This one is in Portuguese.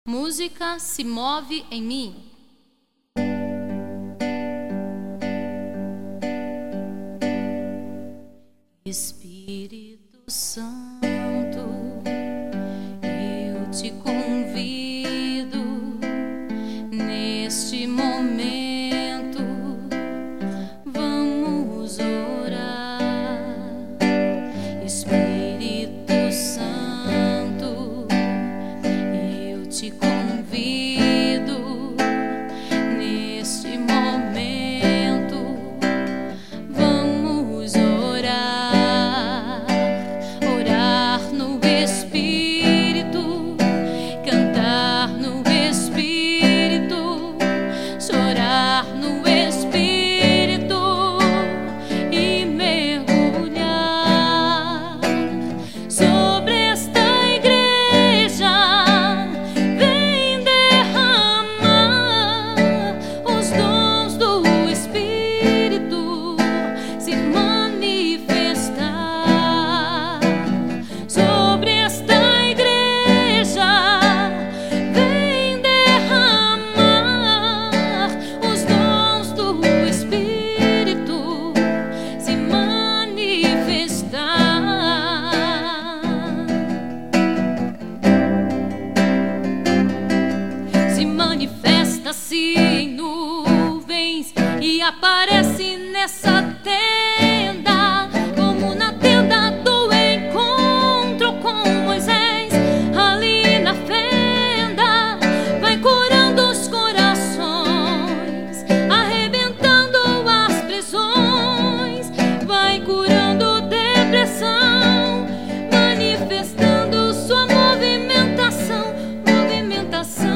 Música se move em mim. Espírito Santo, eu te convido neste momento, vamos orar. Espírito Santo, eu te convido neste momento, vamos orar. Orar no Espírito, cantar no Espírito, chorar no Espírito e mergulhar sobre esta igreja. Vem derramar os dons do Espírito, se manifestar sobre esta igreja. Vem derramar os dons do Espírito, se manifestar. Se manifesta-se em nuvens e aparece nessa tenda, como na tenda do encontro com Moisés, ali na fenda. Vai curando os corações, arrebentando as prisões, vai curando depressão, manifestando sua movimentação, movimentação.